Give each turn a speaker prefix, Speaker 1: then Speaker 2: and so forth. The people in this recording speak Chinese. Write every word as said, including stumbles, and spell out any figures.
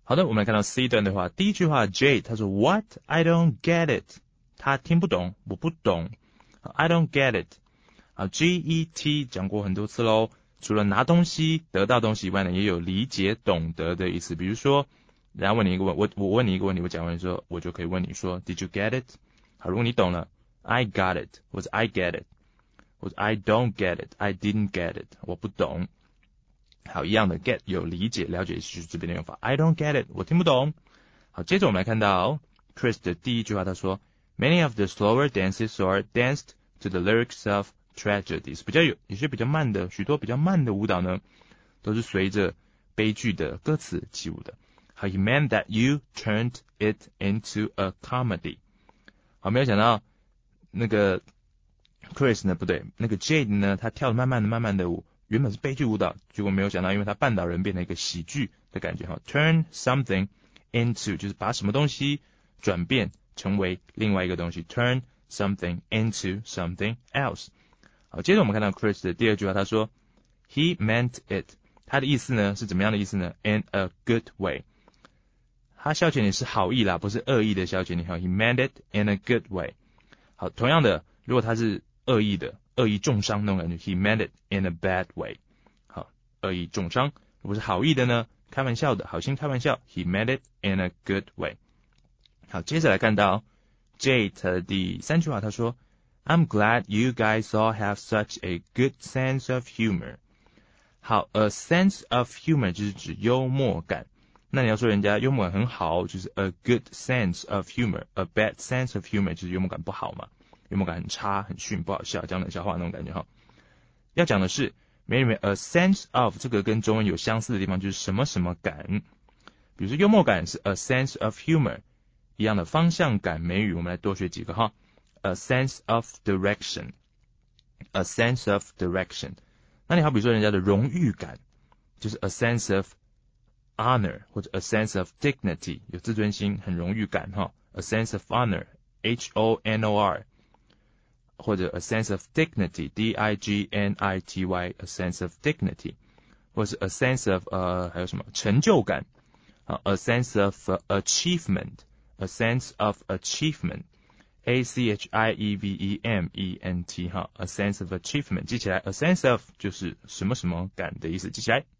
Speaker 1: 好的，我们来看到 C 段的话，第一句话 Jade 他说 What? I don't get it. 他听不懂，我不懂。I don't get it. 啊 G E T 讲过很多次咯，除了拿东西得到东西以外呢，也有理解懂得的意思。比如说人家问你一个问我我问你一个问题，我讲完之后我就可以问你说 Did you get it? 好，如果你懂了 I got it 或者 I get it 或者 I don't get it I didn't get it 我不懂。好，一样的 get 有理解了解是这边的用法 I don't get it 我听不懂。好，接着我们来看到 Chris 的第一句话，他说 Many of the slower dances are danced to the lyrics of tragedies 比较有有些比较慢的许多比较慢的舞蹈呢都是随着悲剧的歌词起舞的。好 He meant that you turned it into a comedy 好，没有想到那个 Chris 呢不对，那个 Jade 呢他跳得慢慢的慢慢的舞原本是悲剧舞蹈，结果没有想到因为他绊倒人变成一个喜剧的感觉。 Turn something into 就是把什么东西转变成为另外一个东西 Turn something into something else。 好，接着我们看到 Chris 的第二句话，他说 He meant it 他的意思呢是怎么样的意思呢 In a good way 他消遣你是好意啦，不是恶意的消遣你。好 He meant it in a good way。 好，同样的如果他是恶意的恶意重伤那种感觉 He meant it in a bad way。 好，恶意重伤。如果是好意的呢，开玩笑的好心开玩笑 He meant it in a good way。 好，接着来看到 Jade 的第三句话，他说 I'm glad you guys all have such a good sense of humor。 好 A sense of humor 就是指幽默感，那你要说人家幽默感很好，就是 a good sense of humor。 A bad sense of humor 就是幽默感不好嘛，幽默感很差很逊不好笑，讲冷笑话那种感觉哈。要讲的是美语里面 a sense of 这个跟中文有相似的地方，就是什么什么感。比如说幽默感是 a sense of humor， 一样的方向感美语我们来多学几个哈。 A sense of direction A sense of direction。 那你好比说人家的荣誉感就是 a sense of honor 或者 a sense of dignity 有自尊心很荣誉感哈。 A sense of honor H O N O R 或者 a sense of dignity D I G N I T Y a sense of dignity 或是 a sense of 呃还有什么成就感啊 a sense of、uh, achievement a sense of achievement A C H I E V E M E N T 哈 a sense of achievement 记起来 a sense of 就是什么什么感的意思，记起来。